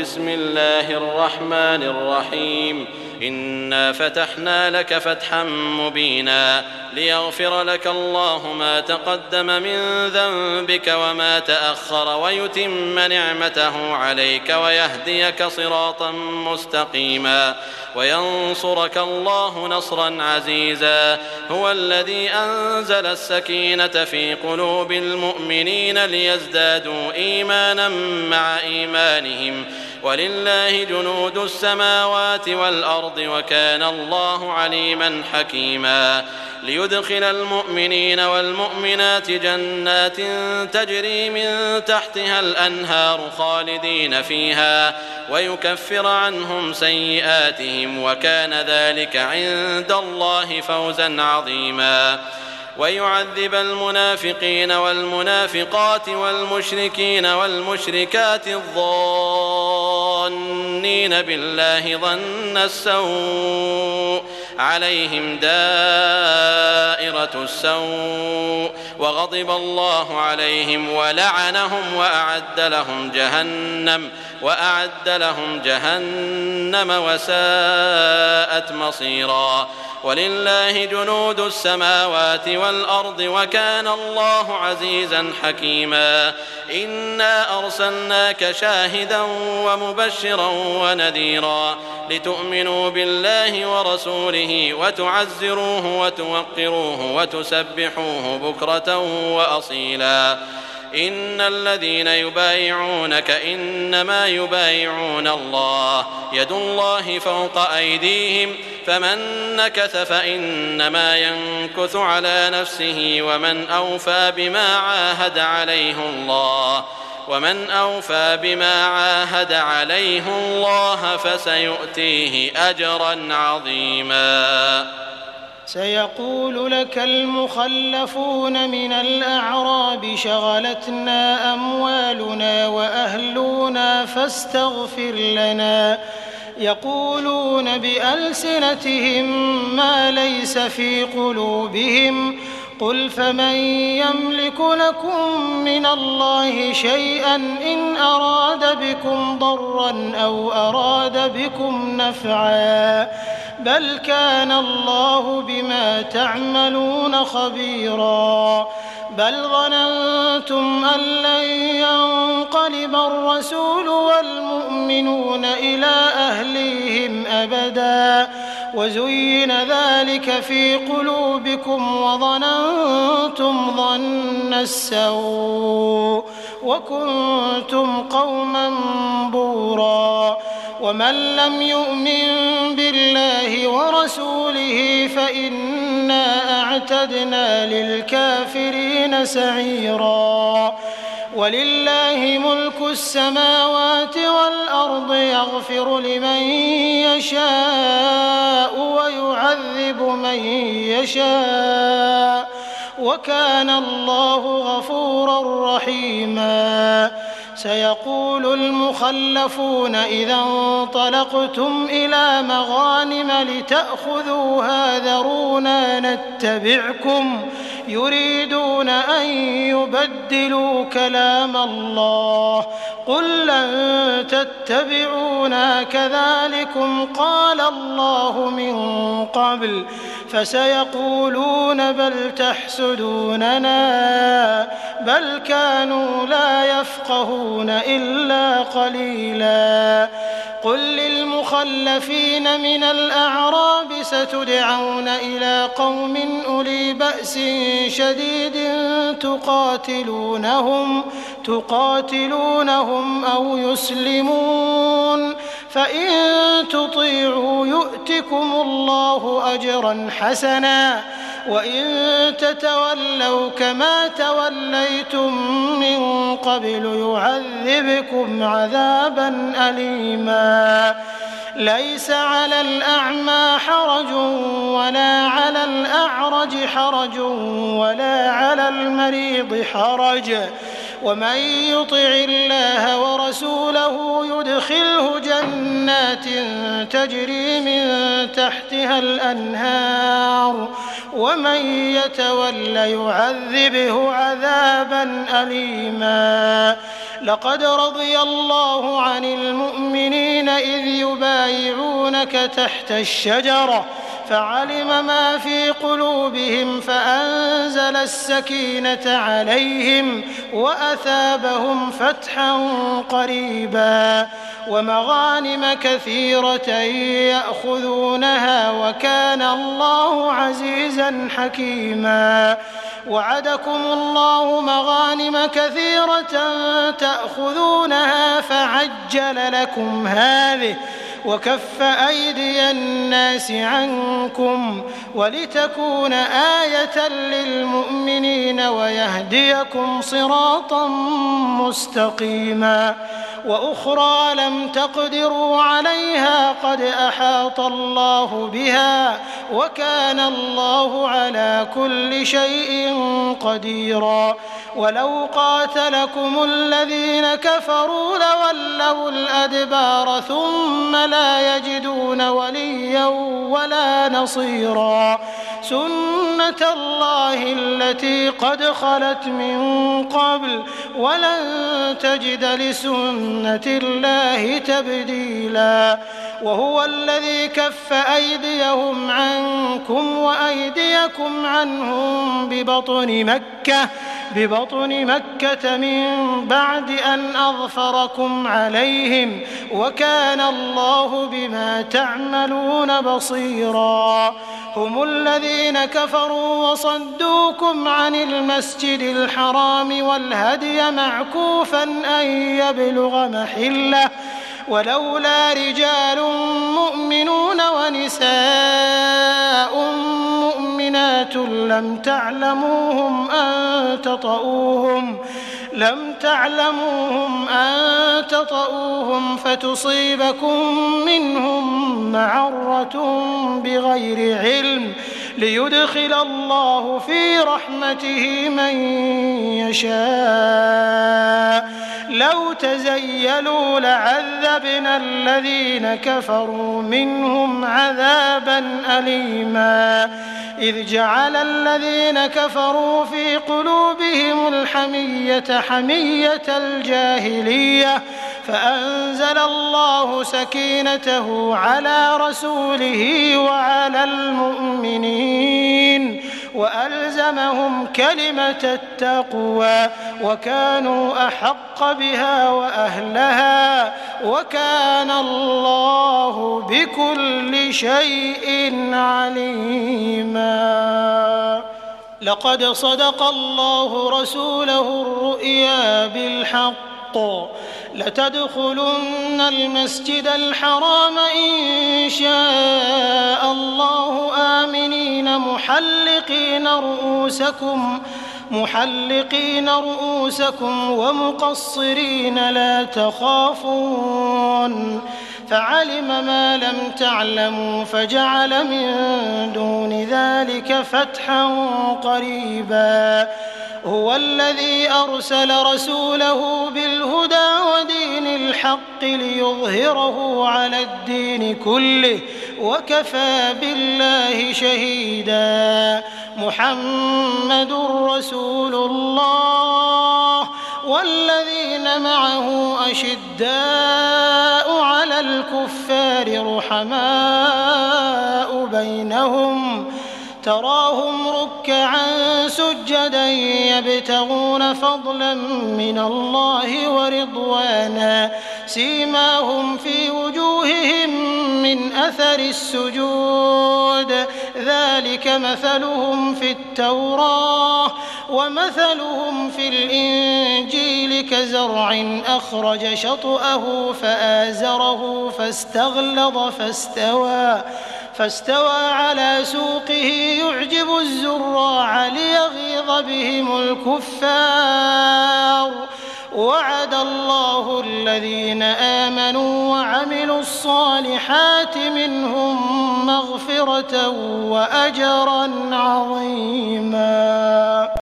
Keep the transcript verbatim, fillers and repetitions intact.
بسم الله الرحمن الرحيم إنا فتحنا لك فتحا مبينا ليغفر لك الله ما تقدم من ذنبك وما تأخر ويتم نعمته عليك ويهديك صراطا مستقيما وينصرك الله نصرا عزيزا هو الذي أنزل السكينة في قلوب المؤمنين ليزدادوا إيمانا مع إيمانهم ولله جنود السماوات والأرض وكان الله عليما حكيما ليدخل المؤمنين والمؤمنات جنات تجري من تحتها الأنهار خالدين فيها ويكفر عنهم سيئاتهم وكان ذلك عند الله فوزا عظيما ويعذب المنافقين والمنافقات والمشركين والمشركات الظانين بالله ظن السوء عليهم دائرة السوء وغضب الله عليهم ولعنهم وأعد لهم جهنم وأعد لهم جهنم وساءت مصيرا ولله جنود السماوات والأرض وكان الله عزيزا حكيما إنا أرسلناك شاهدا ومبشرا ونذيرا لتؤمنوا بالله ورسوله وتعزروه وتوقروه وتسبحوه بكرة وأصيلا إن الذين يبايعونك إنما يبايعون الله يد الله فوق أيديهم فمن نكث فإنما ينكث على نفسه ومن أوفى بما عاهد عليه الله ومن أوفى بما عاهد عليه الله فسيؤتيه أجرا عظيما سيقول لك المخلفون من الأعراب شغلتنا أموالنا وأهلنا فاستغفر لنا يقولون بألسنتهم ما ليس في قلوبهم قل فمن يملك لكم من الله شيئا إن أراد بكم ضرا أو أراد بكم نفعا بل كان الله بما تعملون خبيرا بل ظننتم أن لن ينقلب الرسول والمؤمنون إلى أهليهم أبدا وزين ذلك في قلوبكم وظننتم ظن السوء وكنتم قوما بورا ومن لم يؤمن بالله ورسوله فإنا أعتدنا للكافرين سعيرا ولله ملك السماوات والأرض يغفر لمن يشاء ويعذب من يشاء وكان الله غفورا رحيما سيقول المخلفون إذا انطلقتم إلى مغانم لتأخذوها ذرونا نتبعكم يريدون أن يبدلوا كلام الله قل لن تتبعونا كذلكم قال الله من قبل فسيقولون بل تحسدوننا بل كانوا لا يفقهون إلا قليلا قل للمخلفين من الأعراب ستدعون إلى قوم أولي بأس شديد تقاتلونهم تقاتلونهم أو يسلمون فإن تطيعوا يؤتكم الله أجرا حسنا وإن تتولوا كما توليتم من قبل يعذبكم عذابا أليما ليس على الأعمى حرج ولا على الأعرج حرج ولا على المريض حرج ومن يطع الله ورسوله يدخله جنات تجري من تحتها الأنهار ومن يتول يعذبه عذابا أليما. لقد رضي الله عن المؤمنين إذ يبايعونك تحت الشجرة فعلم ما في قلوبهم فأنزل السكينة عليهم وأثابهم فتحا قريبا ومغانم كثيرة يأخذونها وكان الله عزيزا حكيما. وعدكم الله مغانم كثيرة تأخذونها فعجل لكم هذه وكف أيدي الناس عنكم ولتكون آية للمؤمنين ويهديكم صراطا مستقيما. وأخرى لم تقدروا عليها قد أحاط الله بها وكان الله على كل شيء قديرا. ولو قاتلكم الذين كفروا لولوا الأدبار ثم لا يجدون وليا ولا نصيرا. سنة الله التي قد خلت من قبل ولن تجد لسنة الله تبديلا. وهو الذي كف أيديهم عنكم وأيديكم عنهم ببطن مكة ببطن مكة من بعد أن أظفركم عليهم وكان الله بما تعملون بصيرا. هم الذين كفروا وصدوكم عن المسجد الحرام والهدي معكوفا أن يبلغ محله ولولا رجال مؤمنون ونساء مؤمنات لم تعلموهم أن تطؤوهم لم تعلموهم أن تطؤوهم فتصيبكم منهم معرة بغير علم ليدخل الله في رحمته من يشاء. لو تزيلوا لعذبنا الذين كفروا منهم عذابا أليما. إذ جعل الذين كفروا في قلوبهم الحمية حمية الجاهلية فأنزل الله سكينته على رسوله وعلى المؤمنين وألزمهم كلمة التقوى وكانوا أحق بها وأهلها وكان الله بكل شيء عليما. لقد صدق الله رسوله الرؤيا بالحق لتدخلن المسجد الحرام إن شاء الله آمنين محلقين رؤوسكم محلقين رؤوسكم ومقصرين لا تخافون فعلم ما لم تعلموا فجعل من دون ذلك فتحا قريبا. هو الذي أرسل رسوله بالهدى ودين الحق ليظهره على الدين كله وكفى بالله شهيدا. محمد رسول الله والذين معه أشداء على الكفار رحماء بينهم تراهم ركعا سجدا يبتغون فضلا من الله ورضوانا سيماهم في وجوههم من أثر السجود ذلك مثلهم في التوراة ومثلهم في الإنجيل كزرع أخرج شطأه فآزره فاستغلظ فاستوى فاستوى على سوقه يعجب الزراع ليغيظ بهم الكفار. وعد الله الذين آمنوا وعملوا الصالحات منهم مغفرة وأجرا عظيما.